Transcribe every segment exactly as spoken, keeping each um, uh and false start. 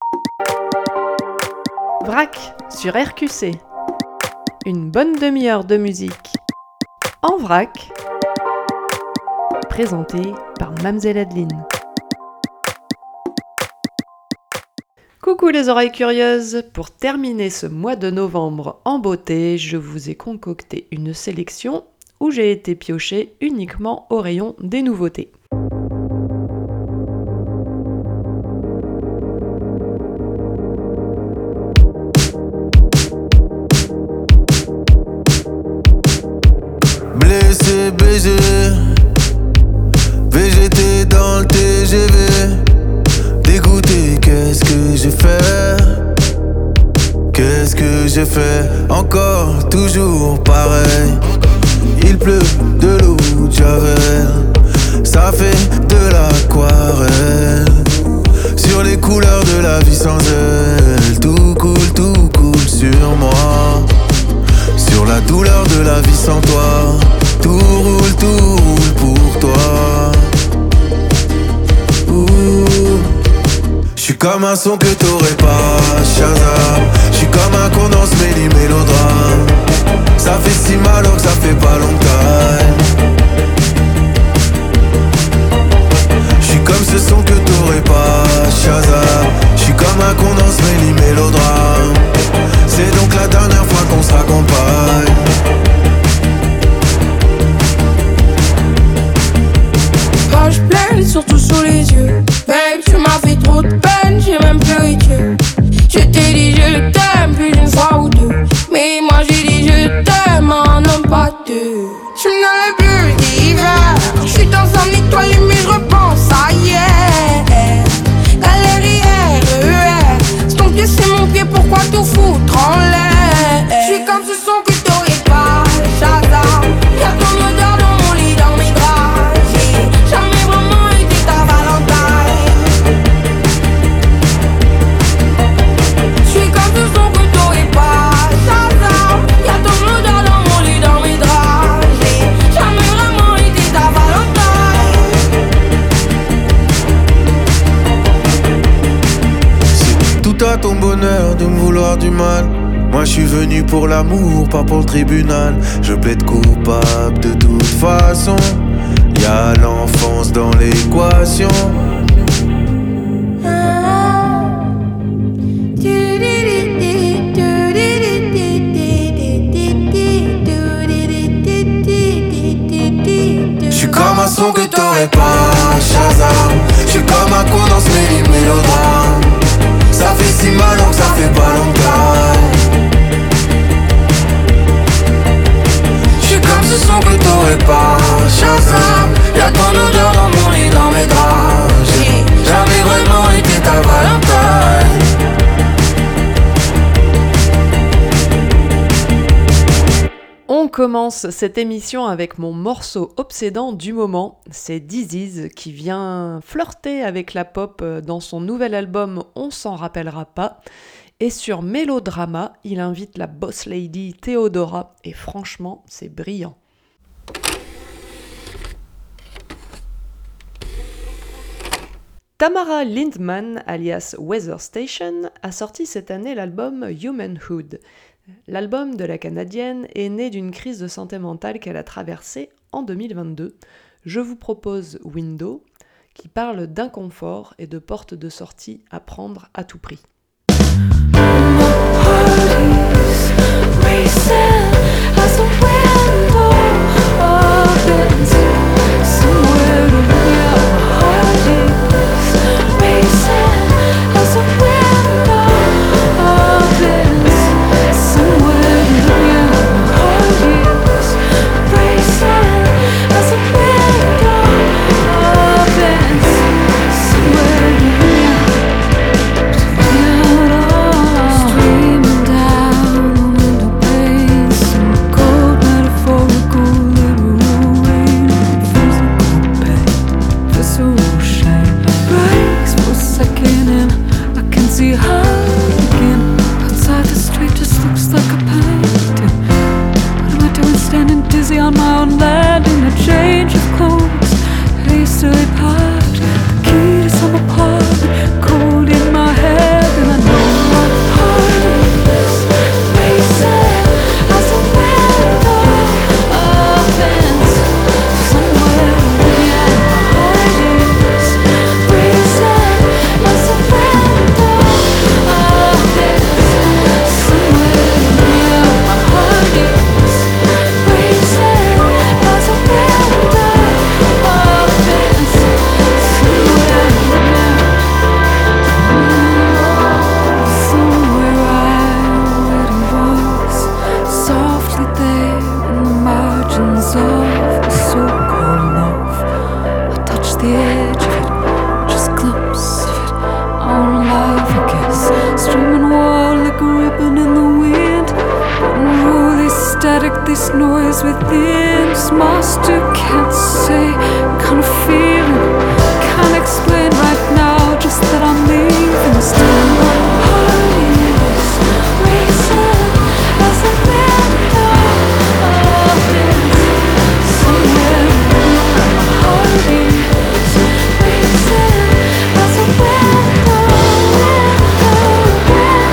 Vrac sur R Q C. Une bonne demi-heure de musique en vrac, présentée par Mamzelle Adeline. Coucou les oreilles curieuses, pour terminer ce mois de novembre en beauté, je vous ai concocté une sélection où j'ai été piocher uniquement au rayon des nouveautés. Blessé, B G, V G T dans le T G V. Dégoûté, qu'est-ce que j'ai fait? Qu'est-ce que j'ai fait? Encore, toujours pareil. Il pleut de l'eau de Javel, ça fait de l'aquarelle. Sur les couleurs de la vie sans elle, tout coule, tout coule sur moi. Sur la douleur de la vie sans toi, tout roule, tout roule pour toi. J'suis comme un son que t'aurais pas, Shazam. J'suis comme un condense méli mélodrame. Ça fait si mal alors que ça fait pas longtemps. J'suis comme ce son que t'aurais pas, Shazam. J'suis comme un condense méli mélodrame. C'est donc la dernière fois qu'on se raccompagne. Page pleine, surtout sous les yeux. Babe, tu m'as fait trop de peine, j'ai même pleuré Dieu. Je t'ai dit je t'aime plus d'une fois ou deux, mais moi j'ai dit je t'aime un homme pas deux. J'suis dans le bleu d'hiver, j'suis dans un étoilé mais j'repense à hier. Galerie R E R, c'est ton pied c'est mon pied, pourquoi tout foutre en l'air? J'suis comme ce son que t'aurais pas, Shazam. Y'a ton odeur dans mon lit, dans mes draps. J'ai jamais vraiment été ta Valentine. J'suis comme ce son que t'aurais pas, Shazam. Y'a ton odeur dans mon lit, dans mes draps. J'ai jamais vraiment été ta Valentine. C'est tout à ton bonheur de me vouloir du mal. Moi je suis venu pour l'amour, pas pour le tribunal. Je plaide coupable de toute façon. Y'a l'enfance dans l'équation. J'suis comme un son que t'aurais pas, Shazam. J'suis comme un condense méli mélodrame. Ça fait si mal alors que ça fait pas longtemps. J'suis comme ce son que t'aurais pas, Shazam. Y'a ton odeur dans mon lit, dans mes draps. J'ai jamais vraiment été ta Valentine. On commence cette émission avec mon morceau obsédant du moment, c'est Disease qui vient flirter avec la pop dans son nouvel album On s'en rappellera pas. Et sur Mélodrama, il invite la boss lady Theodora et franchement, c'est brillant. Tamara Lindman, alias Weather Station, a sorti cette année l'album Humanhood. L'album de la Canadienne est né d'une crise de santé mentale qu'elle a traversée en deux mille vingt-deux. Je vous propose Window, qui parle d'inconfort et de porte de sortie à prendre à tout prix. Streaming down the window pane. this noise within, this monster can't say, kind of feeling, can't explain right now, just that I'm leaving. Still my heart is racing as a window opens. Somewhere my heart is racing as a window, window,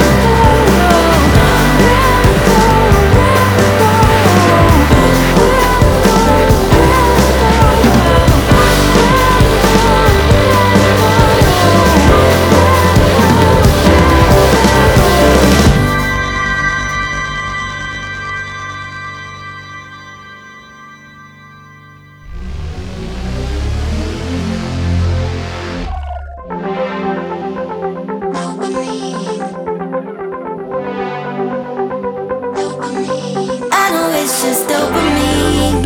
I know it's just dopamine,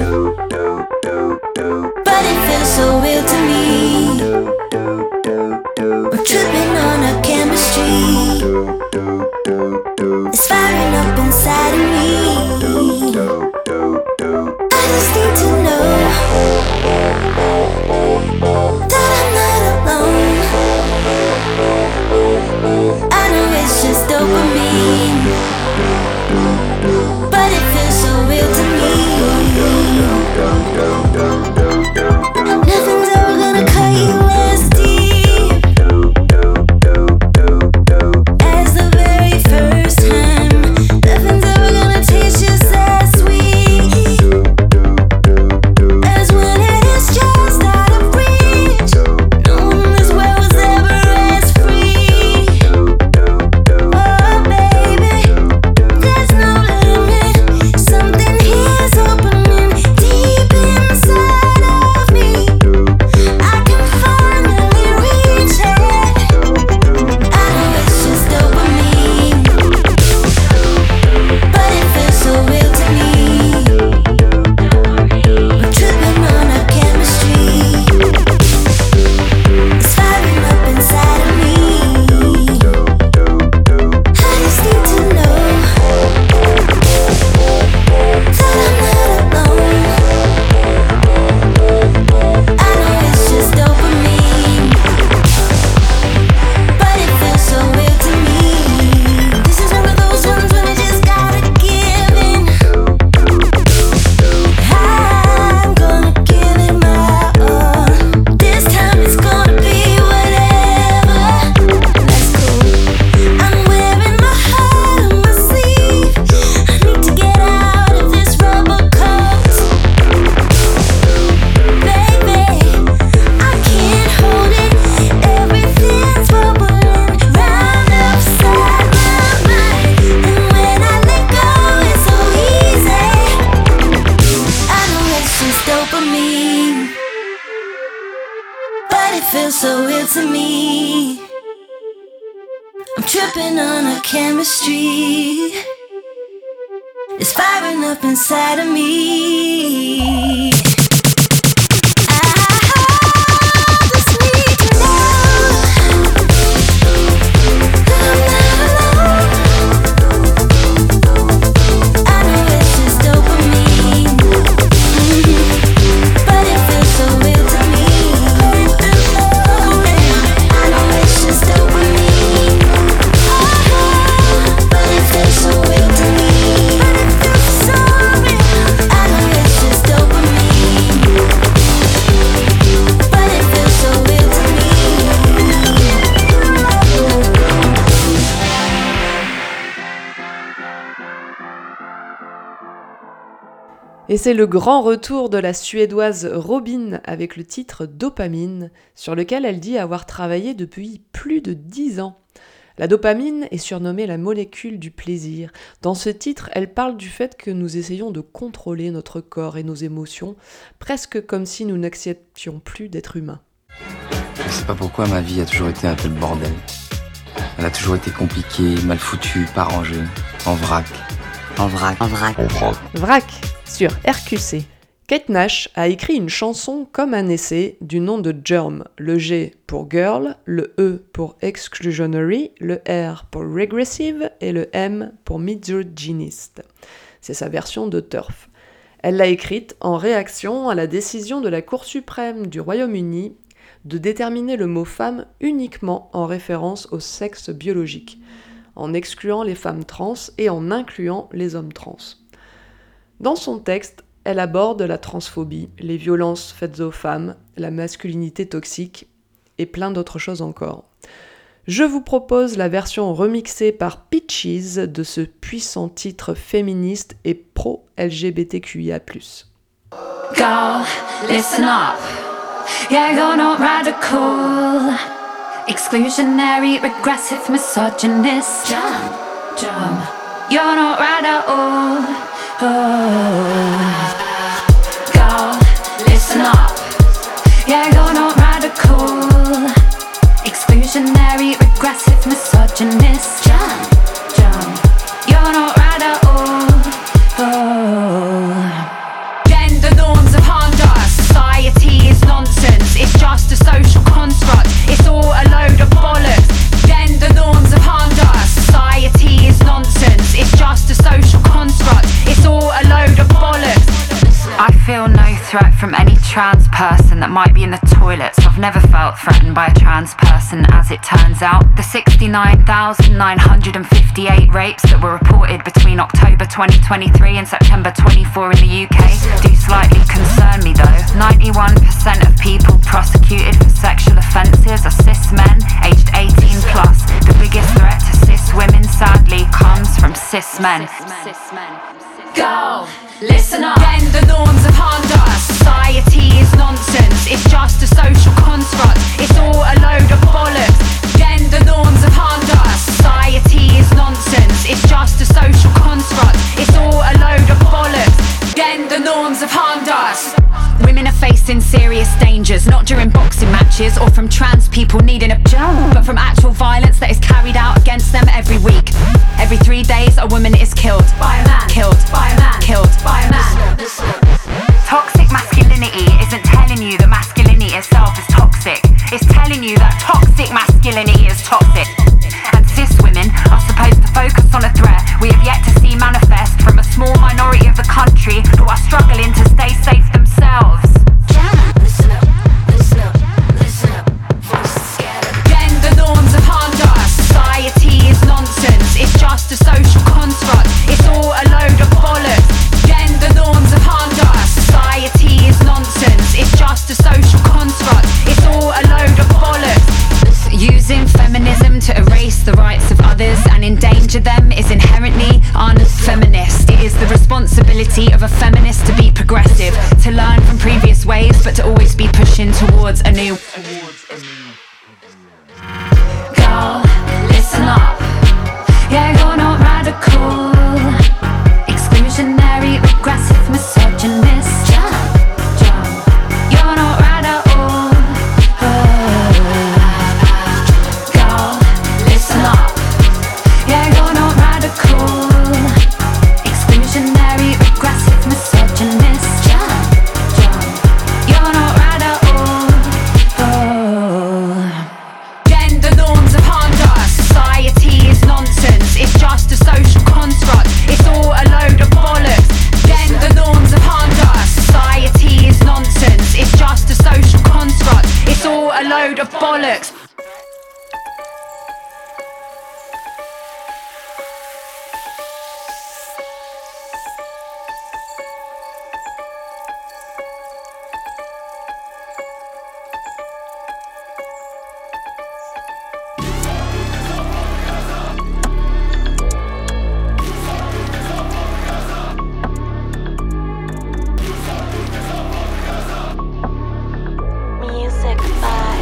but it feels so real to me. I'm tripping on our chemistry, it's firing up inside of me. I just need to know that I'm not alone. I know it's just dopamine, but it feels so real to me. Nothing's ever gonna cut you as deep as the very first time. Nothing's ever gonna taste just as sweet as when it is just out of reach. No one in this world was ever as free. Oh baby, there's no limit. Something here's opening deep inside of me. I can finally reach it. I know it's just dopamine, but it feels so real to me. We're tripping on our chemistry, it's firing up inside of me. I just need to know that I'm not alone. I know it's just dopamine, but it feels so real to me. This is one of those ones when I just gotta give in. I'm gonna give it my all. This time it's gonna be whatever. That's cool. I'm wearing my heart on my sleeve. I need to get out of this rubber coat. Baby, I can't hold it. Everything's bubbling round upside my mind. And when I let go, it's so easy. I know it's just dopamine, but it feels so real to me. I'm tripping on our chemistry, it's firing up inside of me. I just need to know that I'm not alone. I know it's just dopamine, but it feels so real to me. I know it's just dopamine, but it feels so real to me. I know it's just dopamine, but it feels so real to me. Et c'est le grand retour de la Suédoise Robyn avec le titre Dopamine, sur lequel elle dit avoir travaillé depuis plus de dix ans. La dopamine est surnommée la molécule du plaisir. Dans ce titre, elle parle du fait que nous essayons de contrôler notre corps et nos émotions, presque comme si nous n'acceptions plus d'être humains. Je sais pas pourquoi ma vie a toujours été un peu le bordel. Elle a toujours été compliquée, mal foutue, pas rangée, en vrac. En vrac, en vrac, en vrac. Vrac, sur R Q C. Kate Nash a écrit une chanson comme un essai du nom de Germ, le G pour Girl, le E pour Exclusionary, le R pour Regressive et le M pour Misogynist. C'est sa version de Turf. Elle l'a écrite en réaction à la décision de la Cour suprême du Royaume-Uni de déterminer le mot femme uniquement en référence au sexe biologique, en excluant les femmes trans et en incluant les hommes trans. Dans son texte, elle aborde la transphobie, les violences faites aux femmes, la masculinité toxique et plein d'autres choses encore. Je vous propose la version remixée par Peaches de ce puissant titre féministe et pro-L G B T Q I A plus. Girl, listen up. Yeah, you're not radical. Exclusionary, regressive, misogynist. Jump, jump. You're not radical. Oh. Girl, listen up. Yeah, you're not radical. Exclusionary, regressive, misogynist. Jump, jump. You're not radical. Oh. Gender norms have harmed us. Society is nonsense. It's just a social construct. It's all a load of bollocks. Gender norms have harmed us. Society is nonsense. It's just a social construct. It's all a load of bollocks. I feel no threat from any trans person that might be in the toilets. I've never felt threatened by a trans person, as it turns out. The sixty-nine thousand nine hundred fifty-eight rapes that were reported between October twenty twenty-three and September twenty-four in the U K do slightly concern me though. ninety-one percent of people prosecuted for sexual offences are cis men aged eighteen plus. The biggest threat to cis women sadly comes from cis men. Go! Listen up. Gender norms have harmed us. Society is nonsense. It's just a social construct. It's all a load of bollocks. Gender norms have harmed us. Society is nonsense. It's just a social construct. It's all a load of bollocks. Gender norms have harmed us. Women are facing serious dangers, not during boxing matches or from trans people needing a job, but from actual violence that is carried out against them every week. Every three days a woman is killed by a man, killed by a man, killed by a man. Toxic masculinity isn't telling you that masculinity itself is toxic. It's telling you that toxic masculinity is toxic. And cis women are supposed to focus on a threat we have yet to see manifest from a small minority of the country who are struggling to stay safe themselves. Listen up, listen up, listen up. Gender norms have harmed us. Society is nonsense. It's just a social construct. It's all a load of bollocks. Gender norms have harmed us. Society is nonsense. It's just a social construct. It's all a load of bollocks. Using feminism to erase the rights of others and endanger them is inherently unfeminist. It is the responsibility of a feminist to be progressive, to learn from previous ways, but to always be pushing towards a new. Girl, listen up. Yeah, you're not radical. Exclusionary, regressive, misogynist. Jump, jump. You're not radical. Oh. Girl, listen up. Yeah, you're not radical. Exclusionary, regressive, misogynist. Jump, jump. You're not radical. Oh. Gender norms have harmed us. Society is nonsense. It's just a social construct. It's all a load of bollocks. Gender norms have harmed us. Society is nonsense. It's just a social construct. It's all a load of bollocks. Music by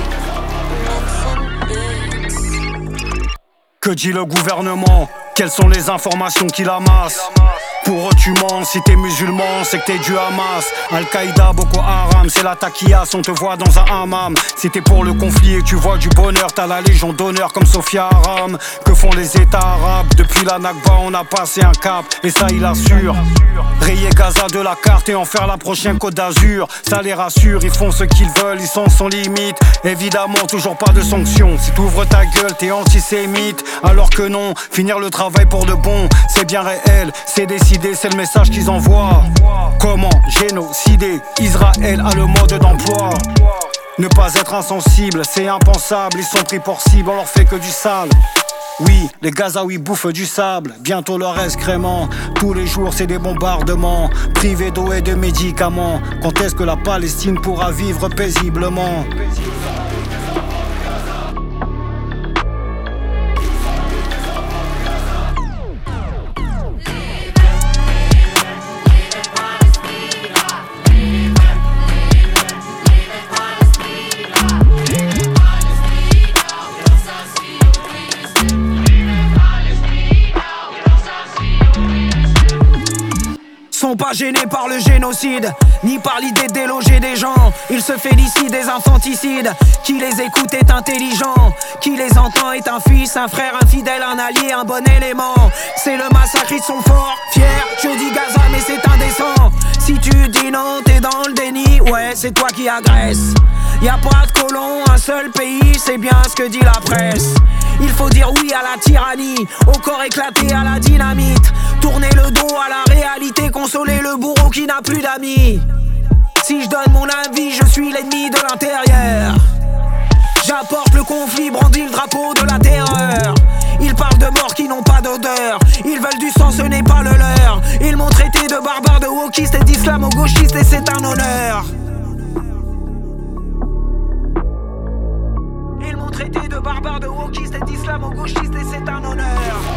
Medicine Beats. Que dit le gouvernement? Quelles sont les informations qu'il amasse? Pour eux tu mens, si t'es musulman c'est que t'es du Hamas. Al-Qaïda, Boko Haram, c'est la taquillas, on te voit dans un hammam. Si t'es pour le conflit et que tu vois du bonheur, t'as la légion d'honneur comme Sophia Aram. Que font les états arabes? Depuis la Nakba on a passé un cap, et ça il assure. Rayer Gaza de la carte et en faire la prochaine Côte d'Azur, ça les rassure, ils font ce qu'ils veulent, ils sont sans limite. Évidemment toujours pas de sanctions, si t'ouvres ta gueule t'es antisémite. Alors que non, finir le travail pour de bon, c'est bien réel, c'est décidé, c'est le message qu'ils envoient. Comment génocider Israël a le mode d'emploi. Ne pas être insensible, c'est impensable. Ils sont pris pour cible, on leur fait que du sale. Oui, les Gazaouis bouffent du sable, bientôt leur excrément. Tous les jours c'est des bombardements, privés d'eau et de médicaments. Quand est-ce que la Palestine pourra vivre paisiblement? Sont pas gênés par le génocide, ni par l'idée de déloger des gens. Ils se félicitent des infanticides. Qui les écoute est intelligent, qui les entend est un fils, un frère, un fidèle, un allié, un bon élément. C'est le massacre, ils sont forts, fiers. Je dis Gaza mais c'est indécent. Si tu dis non t'es dans le déni, ouais c'est toi qui agresse. Y'a pas de colon, un seul pays, c'est bien ce que dit la presse. Il faut dire oui à la tyrannie, au corps éclaté à la dynamite. Tourner le dos à la réalité, consoler le bourreau qui n'a plus d'amis. Si je donne mon avis, je suis l'ennemi de l'intérieur. J'apporte le conflit, brandis le drapeau de la terreur. Ils parlent de morts qui n'ont pas d'odeur. Ils veulent du sang, ce n'est pas le leur. Ils m'ont traité de barbare, de wokiste et d'islamo-gauchiste et c'est un honneur. Ils m'ont traité de barbare, de wokiste et d'islamo-gauchiste et c'est un honneur.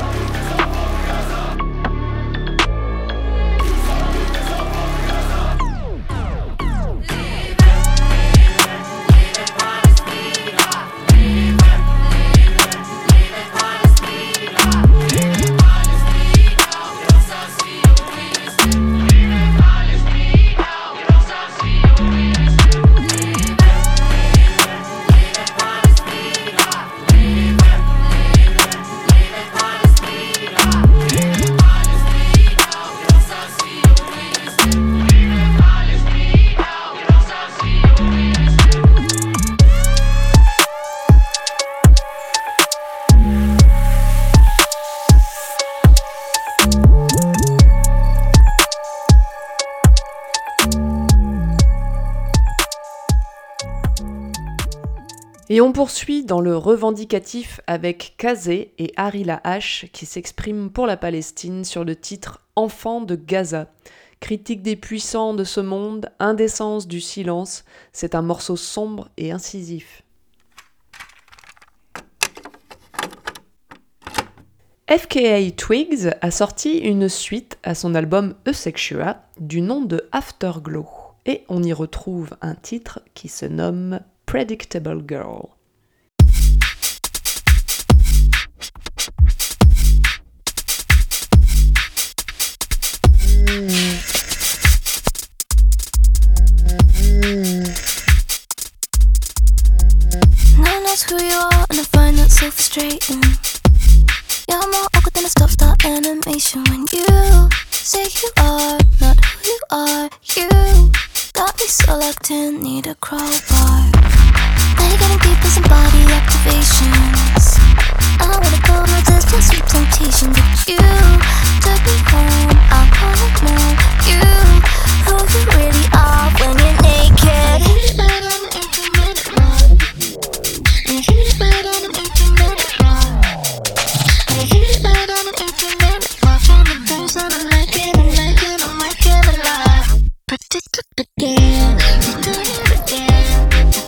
Et on poursuit dans le revendicatif avec Kazé et Harila H qui s'expriment pour la Palestine sur le titre « Enfants de Gaza ». Critique des puissants de ce monde, indécence du silence, c'est un morceau sombre et incisif. F K A Twigs a sorti une suite à son album Asexual du nom de Afterglow, et on y retrouve un titre qui se nomme Predictable Girl. No one knows who you are, and I find that so frustrating. You're more awkward than a stop-start animation when you say you are not who you are. You got me so locked in, need a crowbar. Now you're getting deep in some body activations. I wanna go no distance, sweet temptation, but you took me home. I wanna know you, who you really are when you're naked. Predict it again, you do it again.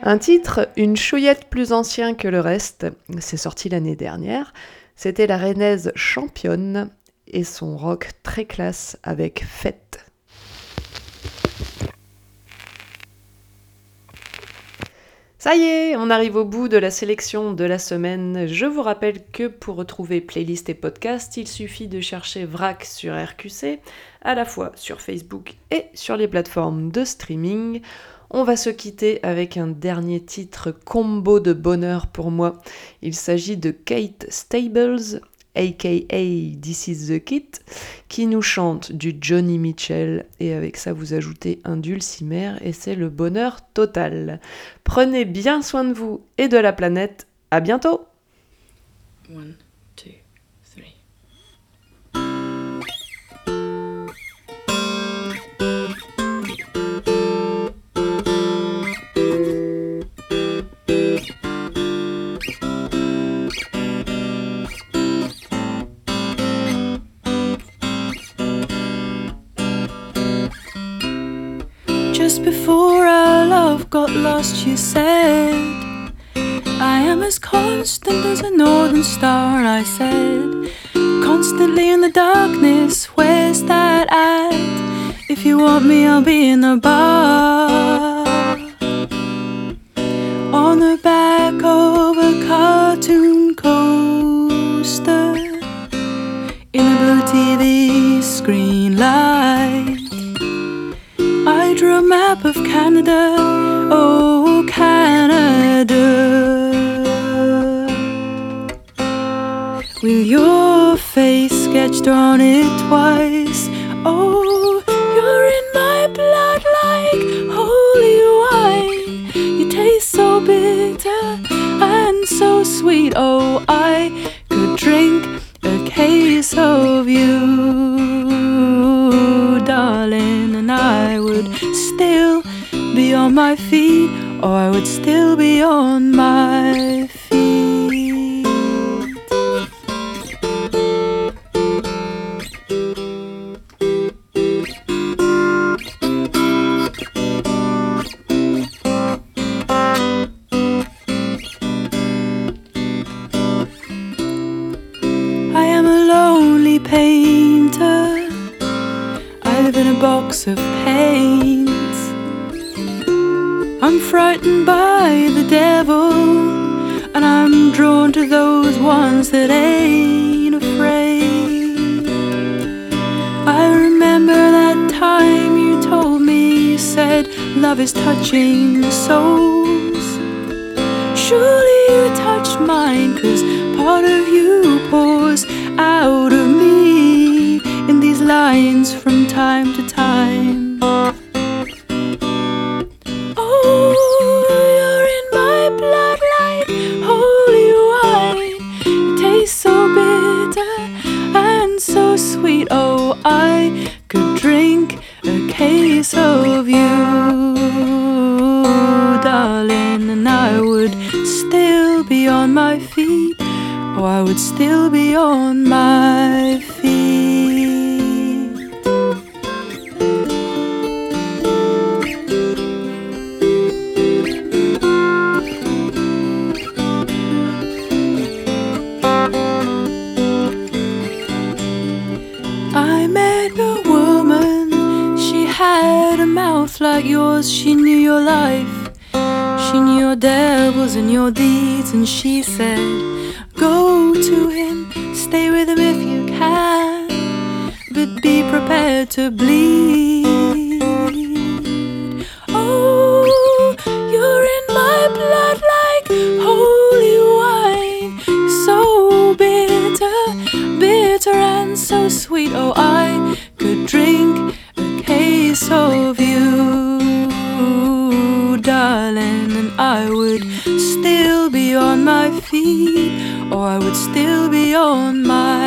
Un titre, une chouillette plus ancien que le reste, c'est sorti l'année dernière. C'était la rennaise Championne et son rock très classe avec Fête. Ça y est, on arrive au bout de la sélection de la semaine. Je vous rappelle que pour retrouver playlist et podcast, il suffit de chercher Vrac sur R Q C, à la fois sur Facebook et sur les plateformes de streaming. On va se quitter avec un dernier titre combo de bonheur pour moi. Il s'agit de Kate Stables, aka This Is The Kit, qui nous chante du Johnny Mitchell, et avec ça vous ajoutez un dulcimer et c'est le bonheur total. Prenez bien soin de vous et de la planète, à bientôt. One, two, three. Just before our love got lost, you said, I am as constant as a northern star. I said, constantly in the darkness, where's that at? If you want me, I'll be in the bar, on the back of a cartoon coaster, in a blue T V screen light. I drew a map of Canada, oh Canada, with your face sketched on it twice. Oh, you're in my blood like holy wine. You taste so bitter and so sweet. Oh, I could drink a case of you, darling, and I would still be on my feet, or I would still be on my feet. I am a lonely painter, I live in a box of paints. I'm frightened by the devil, and I'm drawn to those ones that ain't afraid. I remember that time you told me, you said love is touching souls. Surely you touched mine, 'cause part of you pours out of me in these lines from time to time. Oh, you're in my blood like holy wine. You taste so bitter and so sweet. Oh, I could drink a case of you, darling, and I would still be on my feet, or I would still be on my feet. I met a woman, she had a mouth like yours. She knew your life, she knew your devils and your deeds, and she said, go to him, stay with him if you can, but be prepared to bleed. Oh, you're in my blood like holy wine. So bitter, bitter and so sweet. Oh, I could drink a case of you, darling, and I would still be on my feet, or I would still be on my